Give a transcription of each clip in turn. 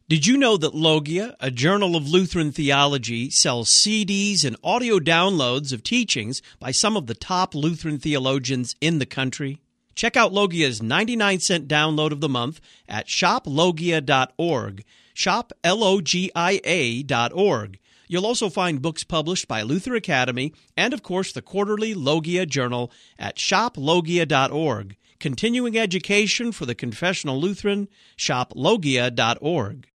Did you know that Logia, a journal of Lutheran theology, sells CDs and audio downloads of teachings by some of the top Lutheran theologians in the country? Check out Logia's 99-cent download of the month at shoplogia.org, shoplogia.org. You'll also find books published by Luther Academy and, of course, the quarterly Logia Journal at shoplogia.org. Continuing education for the confessional Lutheran, shoplogia.org.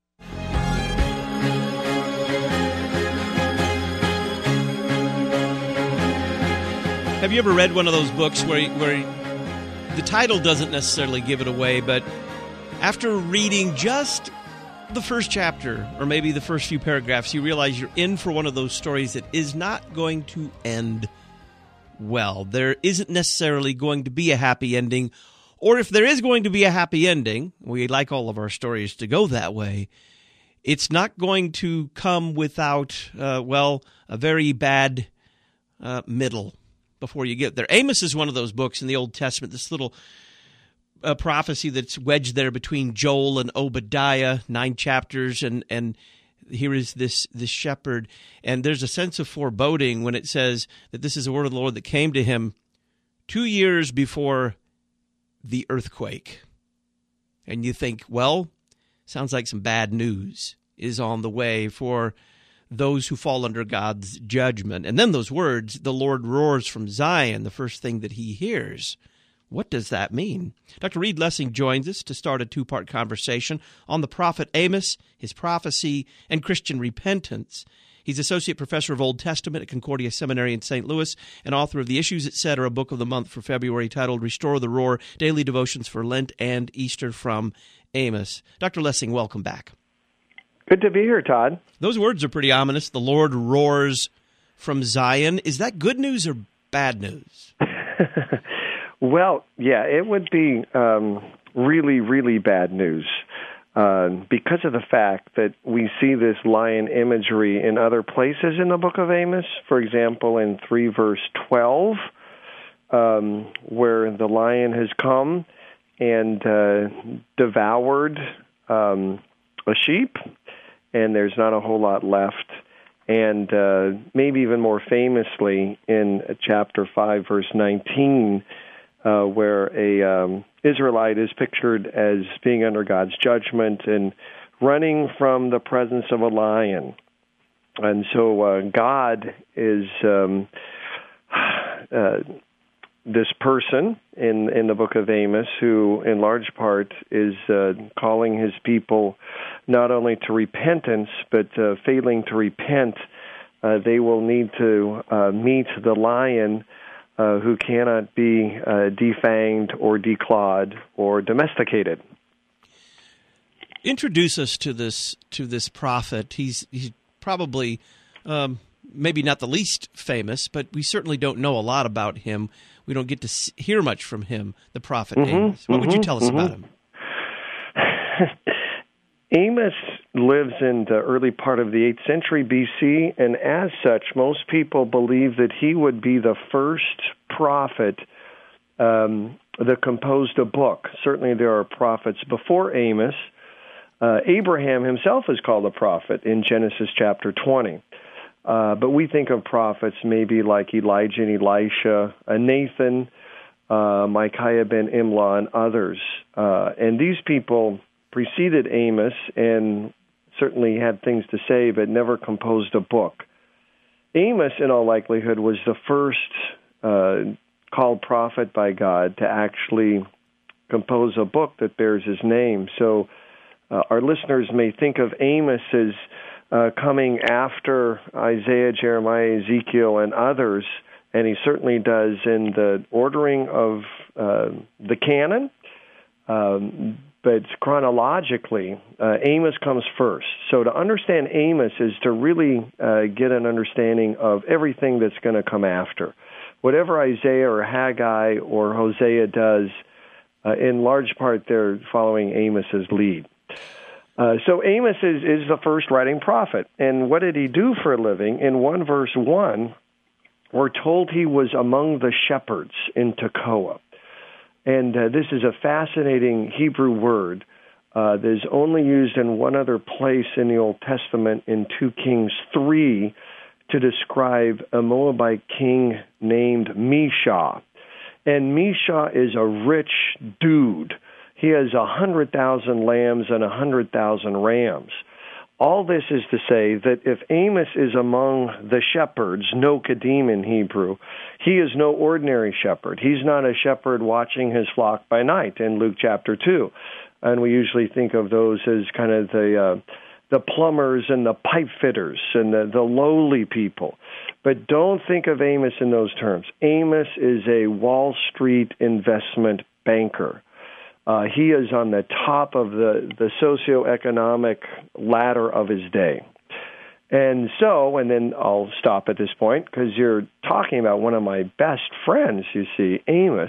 Have you ever read one of those books where the title doesn't necessarily give it away, but after reading just the first chapter or maybe the first few paragraphs, you realize you're in for one of those stories that is not going to end well? There isn't necessarily going to be a happy ending, or if there is going to be a happy ending, we like all of our stories to go that way, it's not going to come without, a very bad middle before you get there. Amos is one of those books in the Old Testament, this little prophecy that's wedged there between Joel and Obadiah, 9 chapters, and here is this shepherd, and there's a sense of foreboding when it says that this is the word of the Lord that came to him 2 years before the earthquake. And you think, well, sounds like some bad news is on the way for those who fall under God's judgment. And then those words, the Lord roars from Zion, the first thing that he hears. What does that mean? Dr. Reed Lessing joins us to start a 2-part conversation on the prophet Amos, his prophecy, and Christian repentance. He's Associate Professor of Old Testament at Concordia Seminary in St. Louis and author of The Issues, Etc., Book of the Month for February titled Restore the Roar, Daily Devotions for Lent and Easter from Amos. Dr. Lessing, welcome back. Good to be here, Todd. Those words are pretty ominous. The Lord roars from Zion. Is that good news or bad news? Well, yeah, it would be really, really bad news because of the fact that we see this lion imagery in other places in the book of Amos. For example, in 3 verse 12, where the lion has come and devoured a sheep, and there's not a whole lot left. And maybe even more famously in chapter 5, verse 19, where a Israelite is pictured as being under God's judgment and running from the presence of a lion. And so God is this person in the book of Amos who, in large part, is calling his people not only to repentance, but failing to repent, they will need to meet the lion who cannot be defanged or declawed or domesticated. Introduce us to this prophet. He's probably maybe not the least famous, but we certainly don't know a lot about him. We don't get to hear much from him, the prophet Amos. What would you tell us about him? Amos lives in the early part of the 8th century BC, and as such, most people believe that he would be the first prophet that composed a book. Certainly there are prophets before Amos. Abraham himself is called a prophet in Genesis chapter 20. But we think of prophets maybe like Elijah and Elisha, Nathan, Micaiah ben Imlah, and others. And these people preceded Amos and certainly had things to say, but never composed a book. Amos, in all likelihood, was the first called prophet by God to actually compose a book that bears his name. So our listeners may think of Amos as coming after Isaiah, Jeremiah, Ezekiel, and others, and he certainly does in the ordering of the canon, but chronologically, Amos comes first. So to understand Amos is to really get an understanding of everything that's going to come after. Whatever Isaiah or Haggai or Hosea does, in large part they're following Amos's lead. So Amos is the first writing prophet. And what did he do for a living? In 1 verse 1, we're told he was among the shepherds in Tekoa. And this is a fascinating Hebrew word There's only used in one other place in the Old Testament, in 2 Kings 3, to describe a Moabite king named Mesha. And Mesha is a rich dude. He has 100,000 lambs and 100,000 rams. All this is to say that if Amos is among the shepherds, nokedim in Hebrew, he is no ordinary shepherd. He's not a shepherd watching his flock by night in Luke chapter 2. And we usually think of those as kind of the plumbers and the pipe fitters and the lowly people. But don't think of Amos in those terms. Amos is a Wall Street investment banker. He is on the top of the socioeconomic ladder of his day. And so, and then I'll stop at this point, because you're talking about one of my best friends, you see, Amos.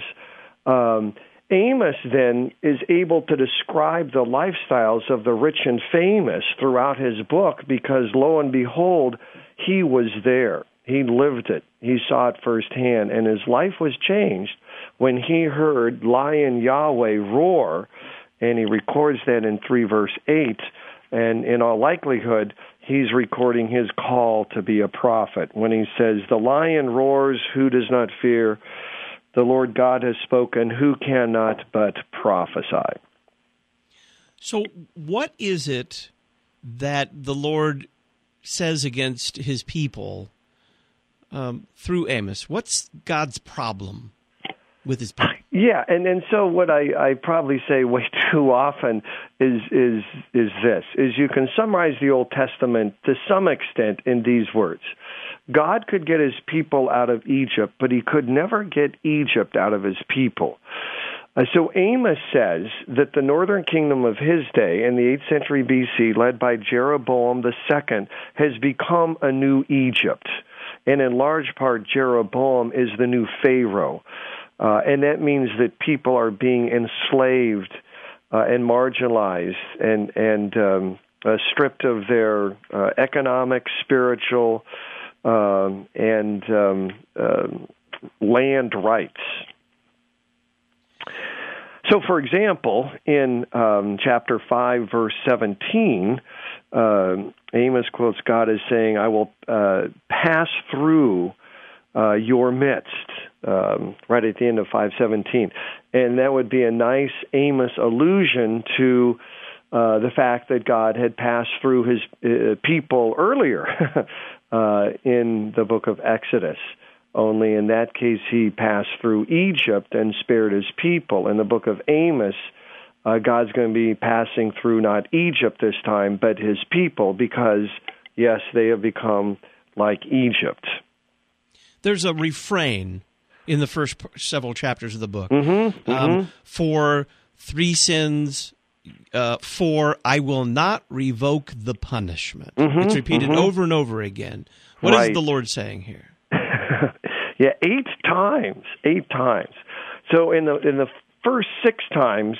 Amos then is able to describe the lifestyles of the rich and famous throughout his book, because lo and behold, he was there. He lived it. He saw it firsthand, and his life was changed when he heard Lion Yahweh roar, and he records that in 3 verse 8, and in all likelihood, he's recording his call to be a prophet when he says, "The lion roars, who does not fear? The Lord God has spoken, who cannot but prophesy?" So what is it that the Lord says against his people through Amos? What's God's problem with his people? Yeah, and so what I probably say way too often is this, is you can summarize the Old Testament to some extent in these words. God could get his people out of Egypt, but he could never get Egypt out of his people. So Amos says that the northern kingdom of his day in the 8th century BC, led by Jeroboam II, has become a new Egypt. And in large part, Jeroboam is the new Pharaoh. And that means that people are being enslaved and marginalized and stripped of their economic, spiritual, and land rights. So, for example, in chapter 5, verse 17, Amos quotes God as saying, "I will pass through your midst," right at the end of 5:17. And that would be a nice Amos allusion to the fact that God had passed through his people earlier in the book of Exodus. Only in that case, he passed through Egypt and spared his people. In the book of Amos, God's going to be passing through not Egypt this time, but his people, because, yes, they have become like Egypt. There's a refrain in the first several chapters of the book. For 3 sins, 4, I will not revoke the punishment. It's repeated over and over again. What is the Lord saying here? Yeah, 8 times. 8 times. So in the first 6 times,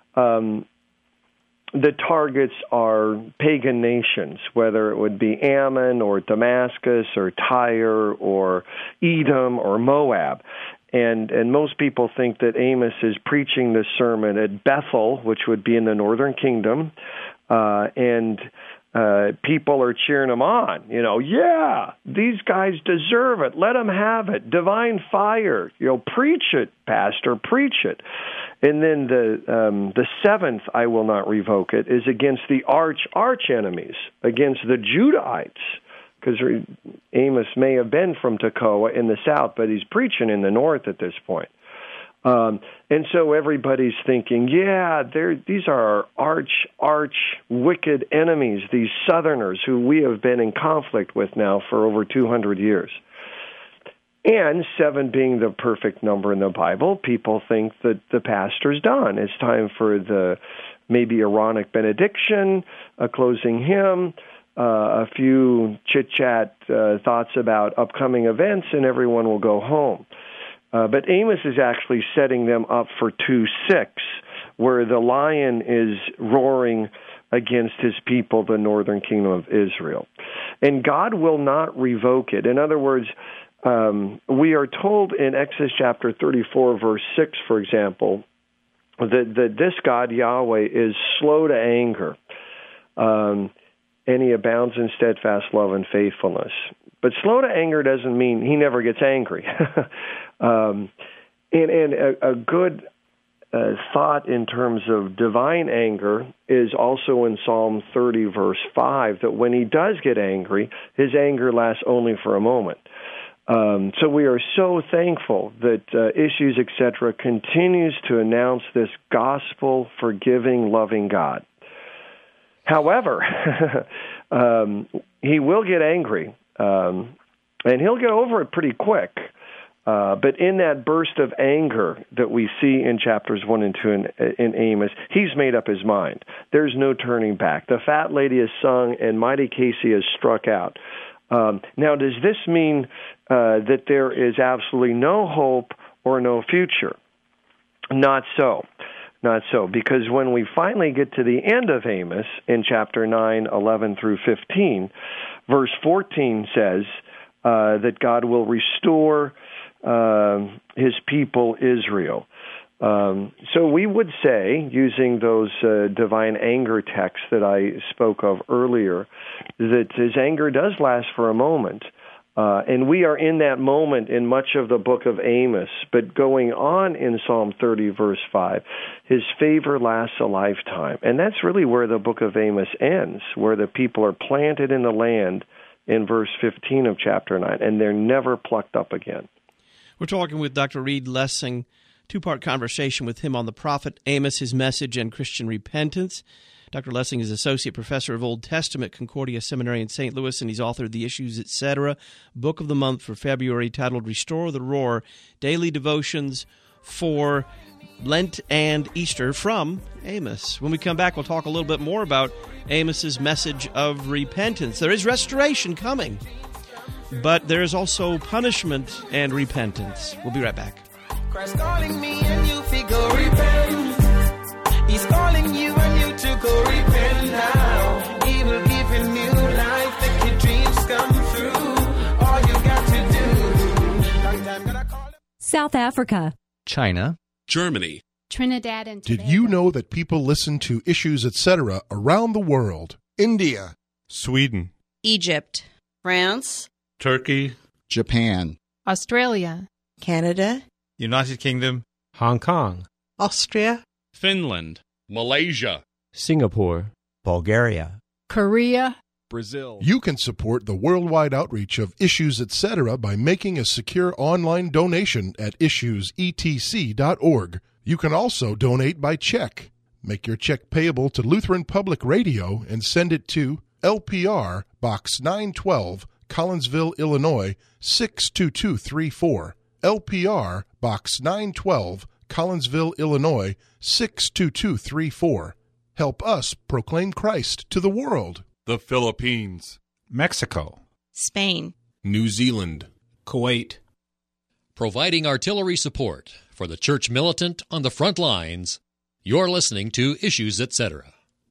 the targets are pagan nations, whether it would be Ammon or Damascus or Tyre or Edom or Moab. And most people think that Amos is preaching this sermon at Bethel, which would be in the northern kingdom, and people are cheering him on. Yeah, these guys deserve it. Let them have it. Divine fire. Preach it, Pastor. Preach it. And then the 7th, I will not revoke it, is against the arch enemies, against the Judahites. Because Amos may have been from Tekoa in the south, but he's preaching in the north at this point. And so everybody's thinking, yeah, these are our arch wicked enemies, these Southerners who we have been in conflict with now for over 200 years. And 7 being the perfect number in the Bible, people think that the pastor's done. It's time for the maybe Aaronic benediction, a closing hymn, a few chit-chat thoughts about upcoming events, and everyone will go home. But Amos is actually setting them up for 2:6, where the lion is roaring against his people, the northern kingdom of Israel. And God will not revoke it. In other words, we are told in Exodus chapter 34, verse 6, for example, that this God, Yahweh, is slow to anger, and he abounds in steadfast love and faithfulness. But slow to anger doesn't mean he never gets angry. And a good thought in terms of divine anger is also in Psalm 30, verse 5, that when he does get angry, his anger lasts only for a moment. So we are so thankful that Issues, etc. continues to announce this gospel, forgiving, loving God. However, he will get angry, and he'll get over it pretty quick. But in that burst of anger that we see in chapters 1 and 2 in Amos, he's made up his mind. There's no turning back. The fat lady has sung, and mighty Casey has struck out. Now, does this mean that there is absolutely no hope or no future? Not so. Not so, because when we finally get to the end of Amos in chapter 9, 11 through 15, verse 14 says that God will restore his people Israel. So we would say, using those divine anger texts that I spoke of earlier, that his anger does last for a moment. And we are in that moment in much of the book of Amos, but going on in Psalm 30, verse 5, his favor lasts a lifetime. And that's really where the book of Amos ends, where the people are planted in the land in verse 15 of chapter 9, and they're never plucked up again. We're talking with Dr. Reed Lessing, two-part conversation with him on the prophet Amos, his message, and Christian repentance. Dr. Lessing is Associate Professor of Old Testament, Concordia Seminary in St. Louis, and he's authored The Issues, Etc., Book of the Month for February, titled Restore the Roar, Daily Devotions for Lent and Easter from Amos. When we come back, we'll talk a little bit more about Amos's message of repentance. There is restoration coming, but there is also punishment and repentance. We'll be right back. Christ calling me and you figure repent. He's calling you and you to go repent now. He will give you new life, make your dreams come true. All you got to do. Long time gonna call him. South Africa, China, Germany, Trinidad and Tobago. Did you know that people listen to Issues, etc. around the world? India, Sweden, Egypt, France, Turkey, Japan, Australia, Canada, United Kingdom, Hong Kong, Austria, Finland, Malaysia, Singapore, Bulgaria, Korea, Brazil. You can support the worldwide outreach of Issues, etc. by making a secure online donation at issuesetc.org. You can also donate by check. Make your check payable to Lutheran Public Radio and send it to LPR Box 912, Collinsville, Illinois 62234. LPR Box 912, Collinsville, Illinois 62234. Help us proclaim Christ to the world. the Philippines, Mexico, Spain, New Zealand, Kuwait. Providing artillery support for the church militant on the front lines, you're listening to Issues, Etc.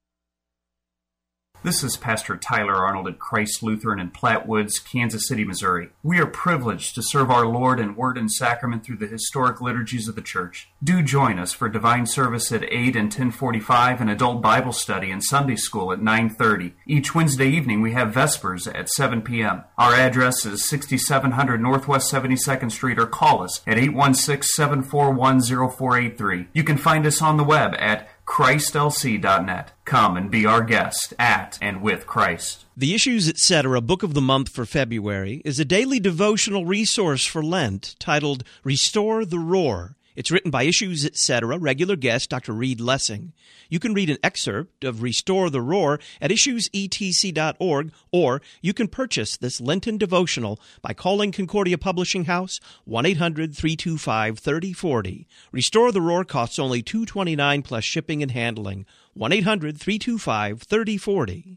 This is Pastor Tyler Arnold at Christ Lutheran in Platte Woods, Kansas City, Missouri. We are privileged to serve our Lord in word and sacrament through the historic liturgies of the church. Do join us for divine service at 8 and 10:45 and adult Bible study and Sunday school at 9:30. Each Wednesday evening we have Vespers at 7 p.m. Our address is 6700 Northwest 72nd Street, or call us at 816-741-0483. You can find us on the web at ChristLC.net. Come and be our guest at and with Christ. The Issues, Etc., Book of the Month for February, is a daily devotional resource for Lent titled Restore the Roar. It's written by Issues, Etc., regular guest Dr. Reed Lessing. You can read an excerpt of Restore the Roar at issuesetc.org, or you can purchase this Lenten devotional by calling Concordia Publishing House, 1-800-325-3040. Restore the Roar costs only $2.29 plus shipping and handling. 1-800-325-3040.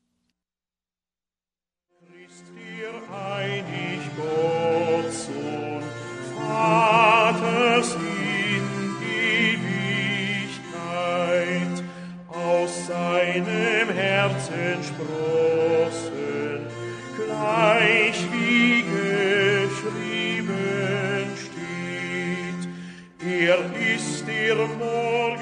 Vaters in Ewigkeit, aus seinem Herzen sprossen, gleich wie geschrieben steht. Ist der Morgen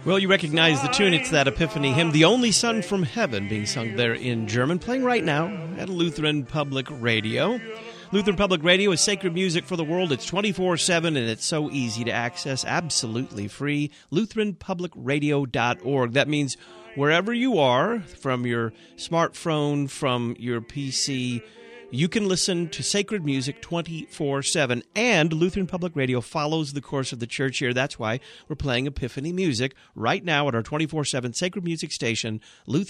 Well, you recognize the tune. It's that Epiphany hymn, The Only Son from Heaven, being sung there in German, playing right now at Lutheran Public Radio. Lutheran Public Radio is sacred music for the world. It's 24/7, and it's so easy to access, absolutely free. LutheranPublicRadio.org. That means wherever you are, from your smartphone, from your PC, you can listen to sacred music 24/7, and Lutheran Public Radio follows the course of the church here. That's why we're playing Epiphany music right now at our 24/7 sacred music station,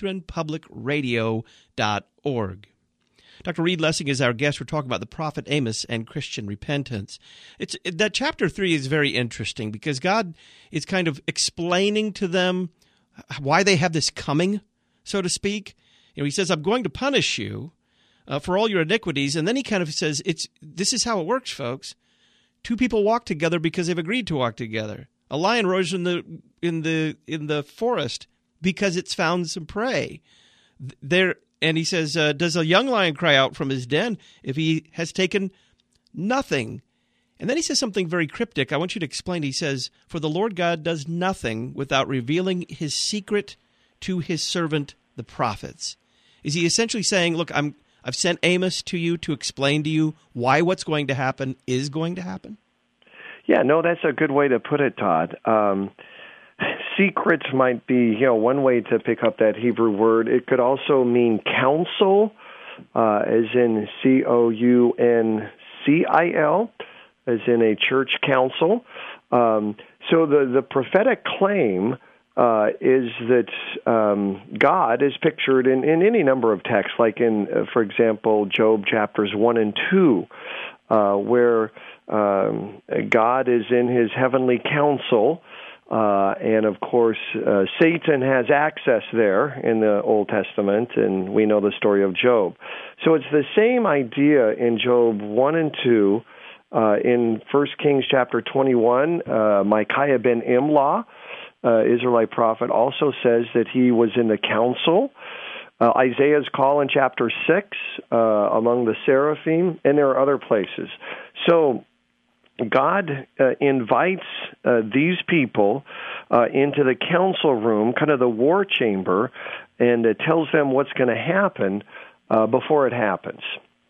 LutheranPublicRadio.org. Dr. Reed Lessing is our guest. We're talking about the prophet Amos and Christian repentance. That chapter 3 is very interesting because God is kind of explaining to them why they have this coming, so to speak. He says, I'm going to punish you for all your iniquities, and then he kind of says, this is how it works, folks. Two people walk together because they've agreed to walk together. A lion roars in the forest because it's found some prey. And he says, does a young lion cry out from his den if he has taken nothing? And then he says something very cryptic. I want you to explain. He says, for the Lord God does nothing without revealing his secret to his servant, the prophets. Is he essentially saying, look, I've sent Amos to you to explain to you why what's going to happen is going to happen? Yeah, no, that's a good way to put it, Todd. Secret might be, one way to pick up that Hebrew word. It could also mean counsel, as in COUNCIL, as in a church council. So the prophetic claim is that God is pictured in any number of texts, like in, for example, Job chapters 1 and 2, where God is in his heavenly council, and of course Satan has access there in the Old Testament, and we know the story of Job. So it's the same idea in Job 1 and 2. In 1 Kings chapter 21, Micaiah ben Imlah, Israelite prophet, also says that he was in the council. Isaiah's call in chapter 6 among the seraphim, and there are other places. So God invites these people into the council room, kind of the war chamber, and tells them what's going to happen before it happens.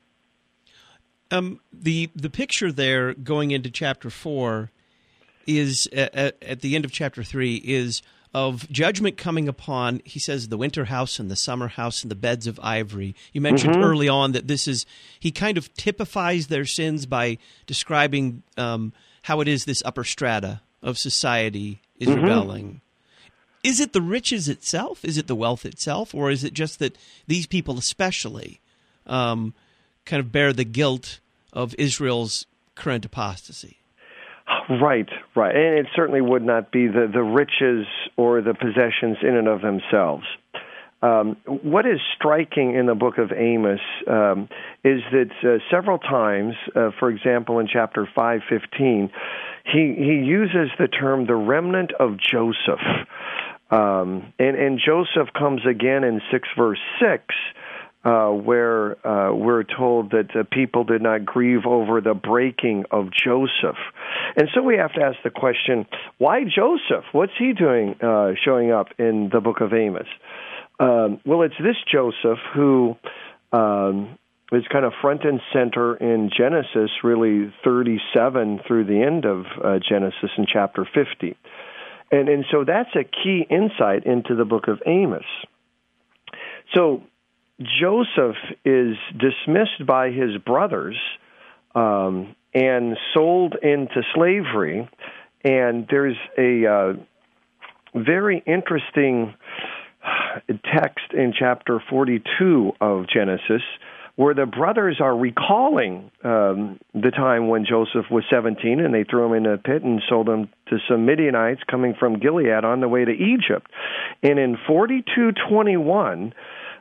The picture there going into chapter 4 is at the end of chapter 3 is of judgment coming upon, he says, the winter house and the summer house and the beds of ivory. You mentioned early on that he kind of typifies their sins by describing how it is this upper strata of society is rebelling. Is it the riches itself? Is it the wealth itself? Or is it just that these people especially kind of bear the guilt of Israel's current apostasy? Right. And it certainly would not be the riches or the possessions in and of themselves. What is striking in the book of Amos is that several times, for example, in chapter 5:15, he uses the term the remnant of Joseph. And Joseph comes again in 6 verse 6, where we're told that people did not grieve over the breaking of Joseph. And so we have to ask the question, why Joseph? What's he doing showing up in the book of Amos? Well, it's this Joseph who is kind of front and center in Genesis, really 37 through the end of Genesis in chapter 50. And so that's a key insight into the book of Amos. So Joseph is dismissed by his brothers and sold into slavery, and there's a very interesting text in chapter 42 of Genesis where the brothers are recalling the time when Joseph was 17 and they threw him in a pit and sold him to some Midianites coming from Gilead on the way to Egypt. And in 42:21,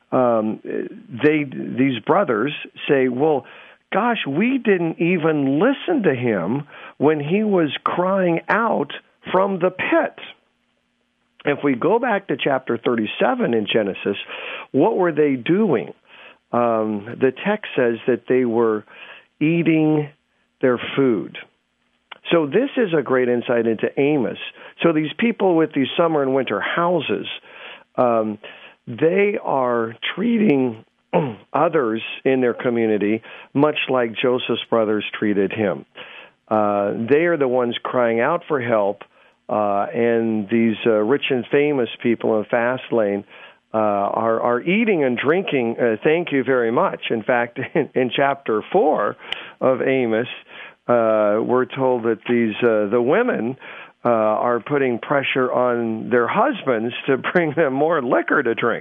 these brothers say, well, gosh, we didn't even listen to him when he was crying out from the pit. If we go back to chapter 37 in Genesis, what were they doing? The text says that they were eating their food. So this is a great insight into Amos. So these people with these summer and winter houses, they are treating others in their community much like Joseph's brothers treated him. They are the ones crying out for help, and these rich and famous people in the fast lane are eating and drinking, thank you very much. In fact, in chapter 4 of Amos, we're told that the women are putting pressure on their husbands to bring them more liquor to drink.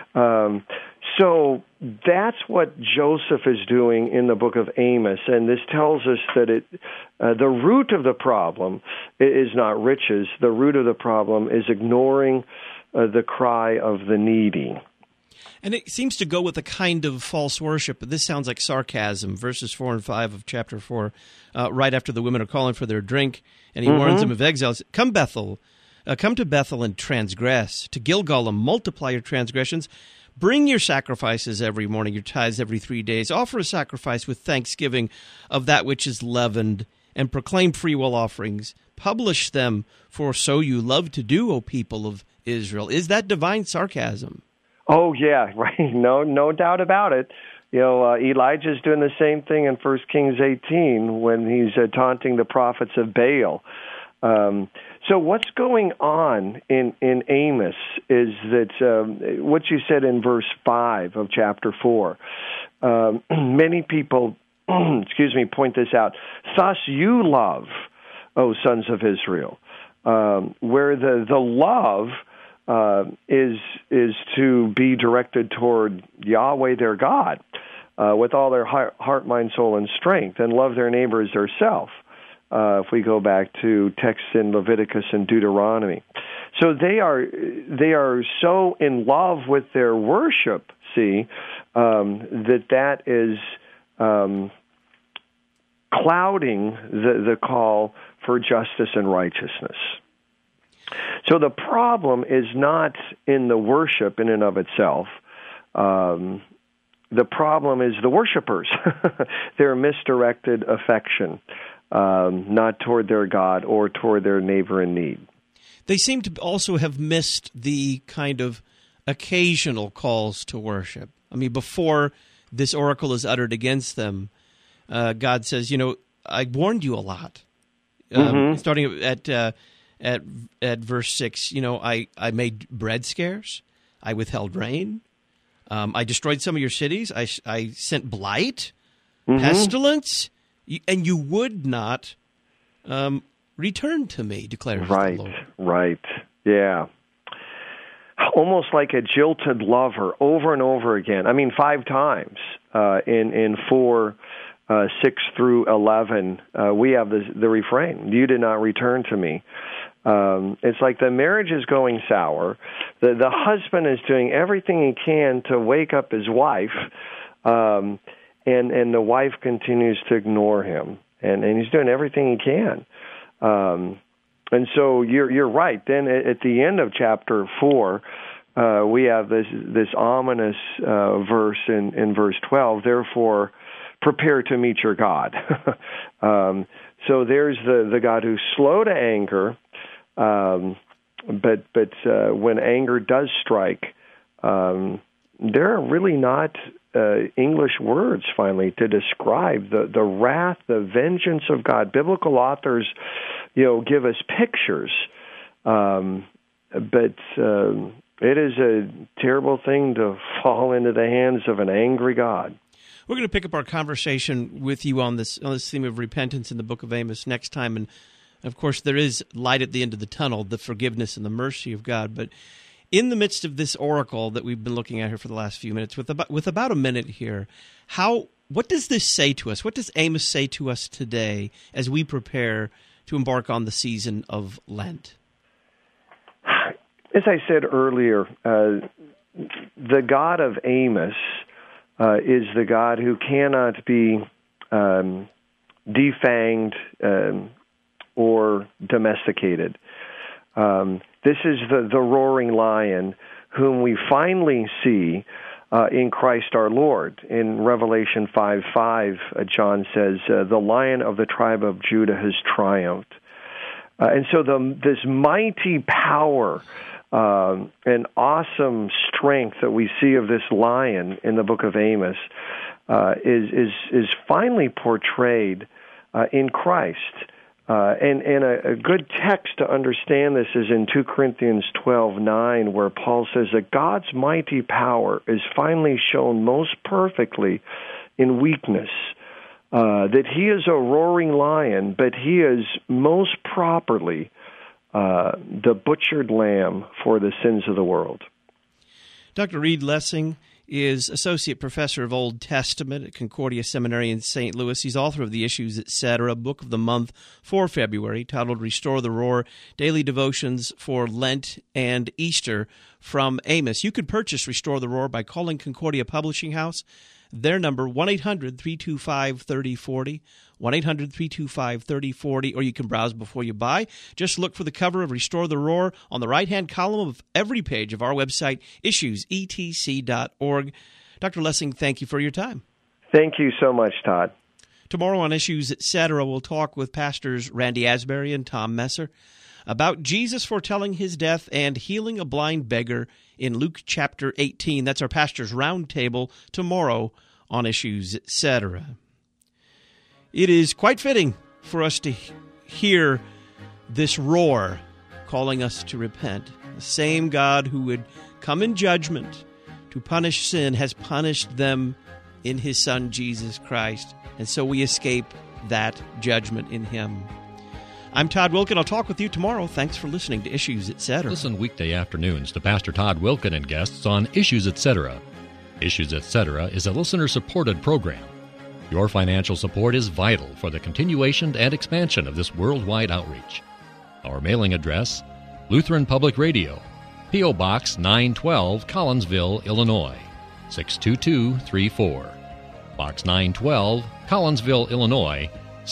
So that's what Joseph is doing in the book of Amos, and this tells us that the root of the problem is not riches. The root of the problem is ignoring the cry of the needy. And it seems to go with a kind of false worship, but this sounds like sarcasm. Verses 4 and 5 of chapter 4, right after the women are calling for their drink, and he warns them of exiles. Come to Bethel and transgress, to Gilgal and multiply your transgressions. Bring your sacrifices every morning, your tithes every 3 days. Offer a sacrifice with thanksgiving of that which is leavened, and proclaim freewill offerings. Publish them, for so you love to do, O people of Israel. Is that divine sarcasm? Oh, yeah, right. No doubt about it. You know, Elijah's doing the same thing in 1 Kings 18 when he's taunting the prophets of Baal. So what's going on in Amos is that what you said in verse 5 of chapter 4, many people, point this out. Thus you love, O sons of Israel, where the love is to be directed toward Yahweh their God with all their heart, mind, soul, and strength, and love their neighbor as theirself. If we go back to texts in Leviticus and Deuteronomy. So they are so in love with their worship, that is clouding the call for justice and righteousness. So the problem is not in the worship in and of itself. The problem is the worshipers, their misdirected affection, not toward their God or toward their neighbor in need. They seem to also have missed the kind of occasional calls to worship. I mean, before this oracle is uttered against them, God says, I warned you a lot. Starting at verse 6, I made bread scarce. I withheld rain. I destroyed some of your cities. I sent blight, pestilence, and you would not return to me, declares the Lord. Right, yeah. Almost like a jilted lover over and over again. I mean, 5 times in 4, 6 through 11, we have the refrain, you did not return to me. It's like the marriage is going sour. The husband is doing everything he can to wake up his wife, and the wife continues to ignore him, and he's doing everything he can. And so you're right. Then at the end of chapter 4, we have this ominous verse in verse 12. Therefore, prepare to meet your God. So there's the God who's slow to anger. But when anger does strike, there are really not English words, finally, to describe the wrath, the vengeance of God. Biblical authors, give us pictures, but it is a terrible thing to fall into the hands of an angry God. We're going to pick up our conversation with you on this theme of repentance in the book of Amos next time, and of course, there is light at the end of the tunnel, the forgiveness and the mercy of God. But in the midst of this oracle that we've been looking at here for the last few minutes, with about a minute here, what does this say to us? What does Amos say to us today as we prepare to embark on the season of Lent? As I said earlier, the God of Amos is the God who cannot be defanged or domesticated. This is the roaring lion whom we finally see in Christ our Lord. In Revelation 5:5, John says, the Lion of the tribe of Judah has triumphed. And so this mighty power and awesome strength that we see of this lion in the book of Amos is finally portrayed in Christ. And a good text to understand this is in 2 Corinthians 12:9, where Paul says that God's mighty power is finally shown most perfectly in weakness, that he is a roaring lion, but he is most properly the butchered lamb for the sins of the world. Dr. Reed Lessing is Associate Professor of Old Testament at Concordia Seminary in St. Louis. He's author of the Issues, Etc., Book of the Month for February, titled Restore the Roar, Daily Devotions for Lent and Easter from Amos. You can purchase Restore the Roar by calling Concordia Publishing House. Their number, 1-800-325-3040, 1-800-325-3040, or you can browse before you buy. Just look for the cover of Restore the Roar on the right-hand column of every page of our website, issuesetc.org. Dr. Lessing, thank you for your time. Thank you so much, Todd. Tomorrow on Issues, Etc., we'll talk with Pastors Randy Asbury and Tom Messer about Jesus foretelling his death and healing a blind beggar in Luke chapter 18. That's our Pastor's Roundtable tomorrow on Issues, Etc. It is quite fitting for us to hear this roar calling us to repent. The same God who would come in judgment to punish sin has punished them in his Son, Jesus Christ. And so we escape that judgment in him. I'm Todd Wilken. I'll talk with you tomorrow. Thanks for listening to Issues, Etc. Listen weekday afternoons to Pastor Todd Wilken and guests on Issues, Etc. Issues, Etc. is a listener-supported program. Your financial support is vital for the continuation and expansion of this worldwide outreach. Our mailing address, Lutheran Public Radio, P.O. Box 912, Collinsville, Illinois, 62234. Box 912, Collinsville, Illinois,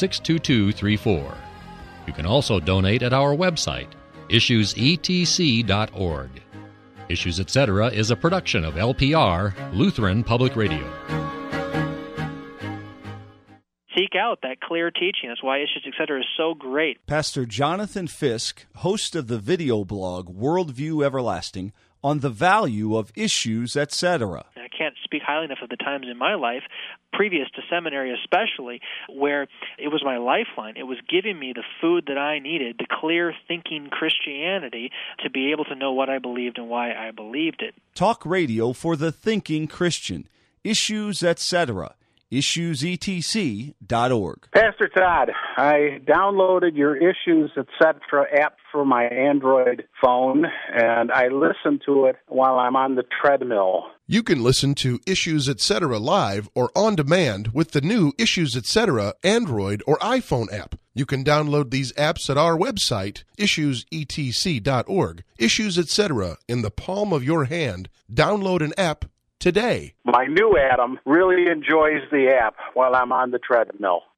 62234. You can also donate at our website, issuesetc.org. Issues, Etc. is a production of LPR, Lutheran Public Radio. Seek out that clear teaching. That's why Issues, Etc. is so great. Pastor Jonathan Fisk, host of the video blog Worldview Everlasting, on the value of Issues, Etc. I can't speak highly enough of the times in my life, previous to seminary especially, where it was my lifeline. It was giving me the food that I needed, the clear thinking Christianity, to be able to know what I believed and why I believed it. Talk radio for the thinking Christian. Issues, Etc. issuesetc.org. Pastor Todd, I downloaded your Issues, Etc. app for my Android phone, and I listen to it while I'm on the treadmill. You can listen to Issues, Etc. live or on demand with the new Issues, Etc. Android or iPhone app. You can download these apps at our website, issuesetc.org. Issues, Etc. in the palm of your hand. Download an app today. My new Adam really enjoys the app while I'm on the treadmill.